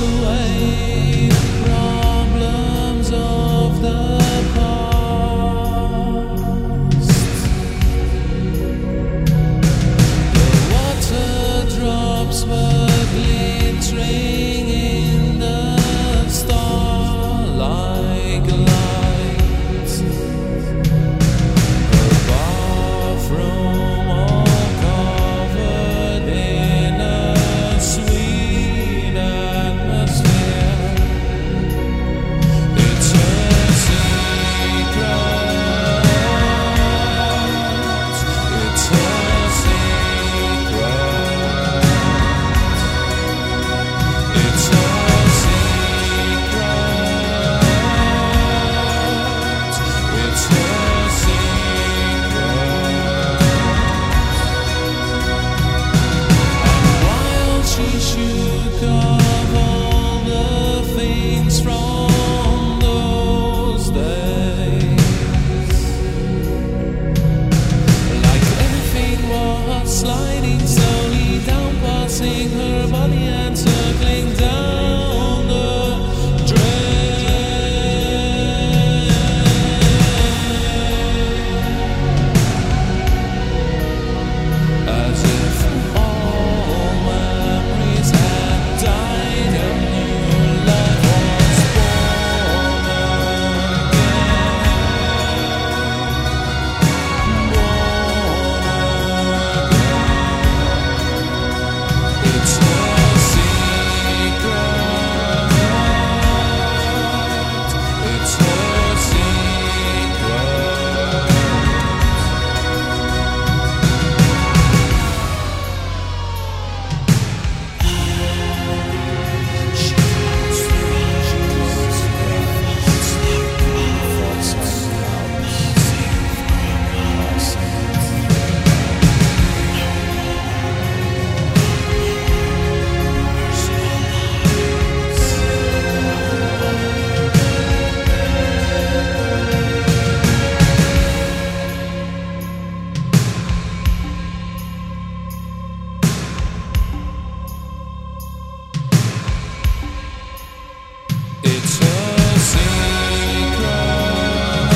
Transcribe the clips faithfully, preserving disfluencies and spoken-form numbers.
away the problems of the past. The water drops were glittering in the starlight light. Her bathroom all covered in a sweet atmosphere. It's a secret. It's a secret. It's a secret. It's a secret. And while she shook off all the things from those days, like everything was sliding slowly down, passing her body and circling down the drain, as if all memories had died and new life was born again, born again. It's a secret. It's a secret. She closed her eyes. Thoughts like clouds. It's a secret.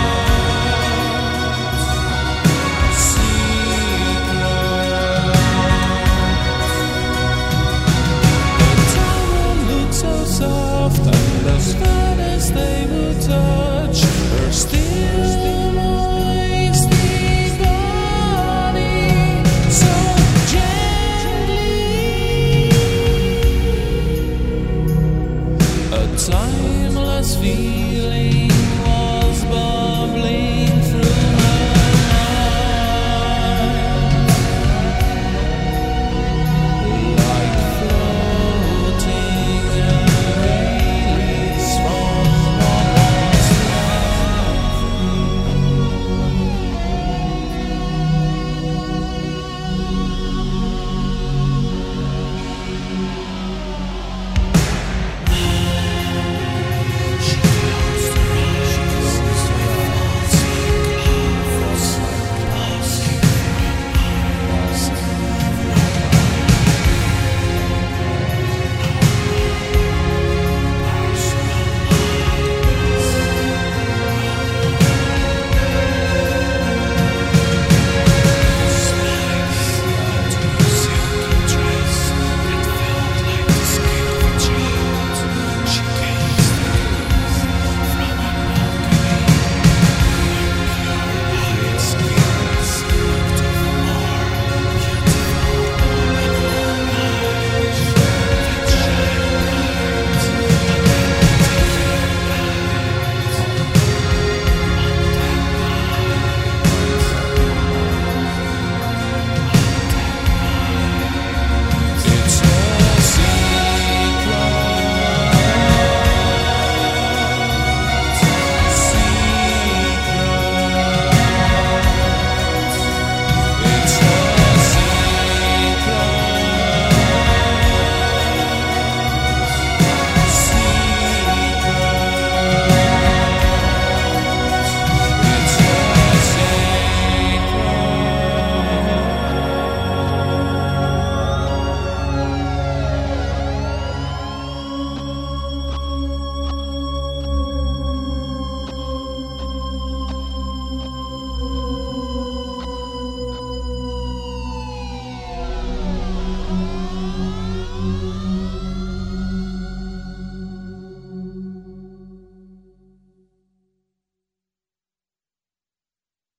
Secret. The tower looked so soft, and as far as they would touch her still moisty body, so gently. A timeless feeling was bubbling